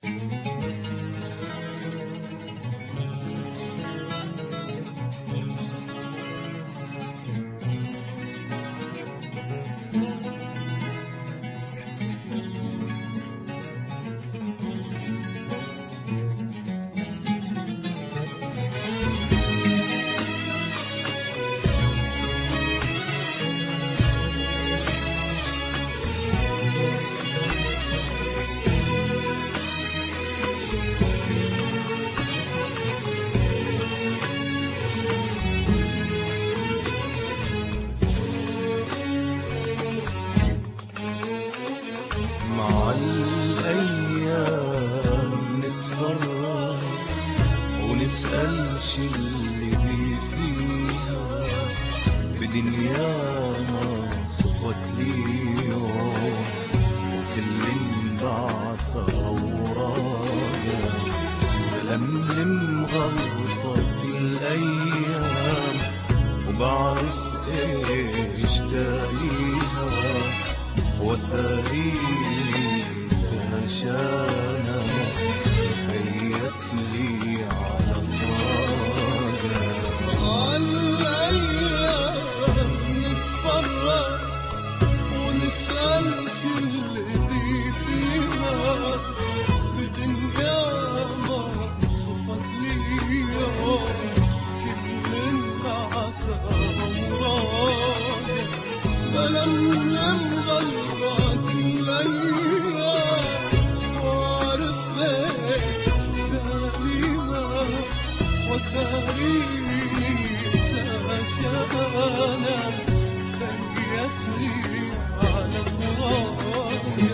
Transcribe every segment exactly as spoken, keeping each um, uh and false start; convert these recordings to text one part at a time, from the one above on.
مع الأيام نتفرج ونسأل شي اللي بي فيها بدنيا ما صفت ليهم، وكل انبعث أوراقه بلملم غلطة الأيام وبعرف إيش تاليها وثاريني تهشانت بيت لي على فراقه. عالأيام نتفرج ونسأل شو الذي فيها بدنيا ما صفت ليها كل انبعث أوراقه بلملم غلطات الأيام وأعرف إيش تاليها وثاريني تهشانا بيت لي على فراقه.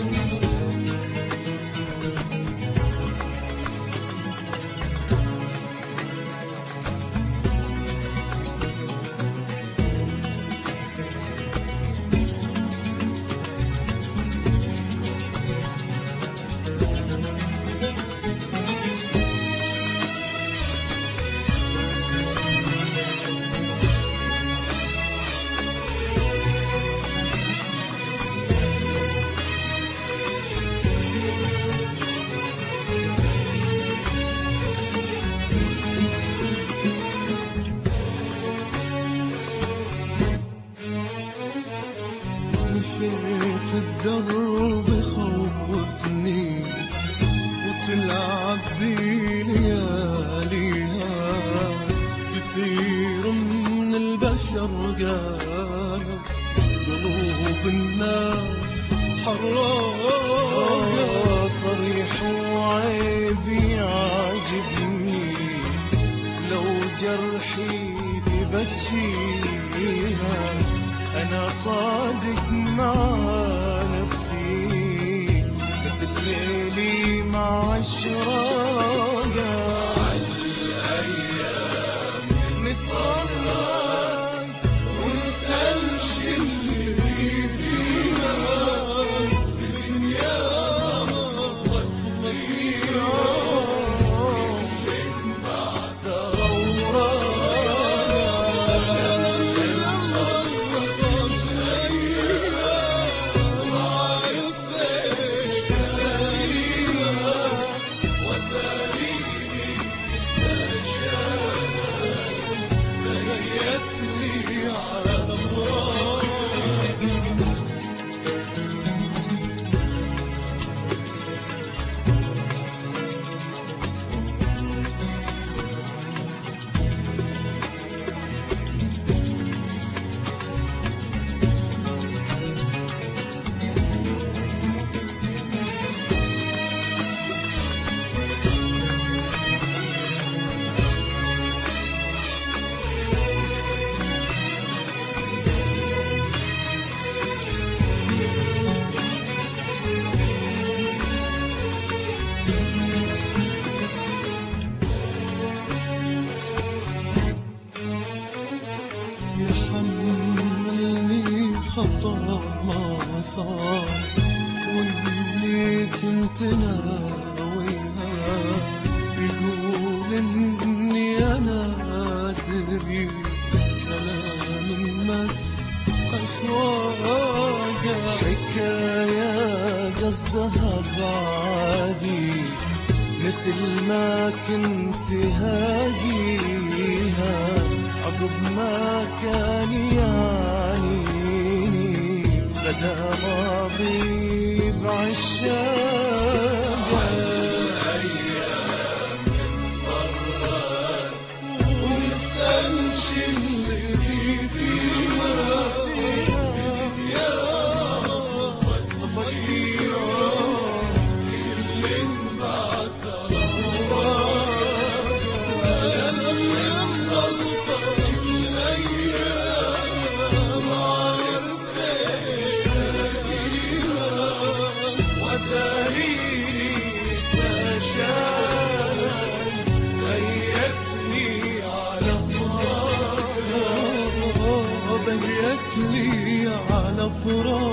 مشيت الدرب خوفني وتلعب بي لياليها، كثير من البشر قالوا قلوب الناس حراقة. صريح وعيبي عاجبني لو جرحي ببكيها، أنا صادق مع نفسي مثل ليلي مع الشراقة. عالأيام نتفرج ونسأل شو اللي فيها بدنيا ما صفت ليها انبعث أوراقه غلطات الأيام وأعرف إيش تاليها وثاريني تهشانا بيت لي على فراقه. يحملني خطأ ما صار واللي كنت ناويها، يقول اني انا ادري كلام مس اشواقه. حكاية قصدها بعادي مثل ما كنت هاقيها عقب ما كان يعنيني غدا راضي بعشاقه ونسألش اللي فيها يا صفك اللي انبعث أنا من غلطة الأيام عرفتش وداريني تشاءل بيتني على فراقها بقيت لي على فراق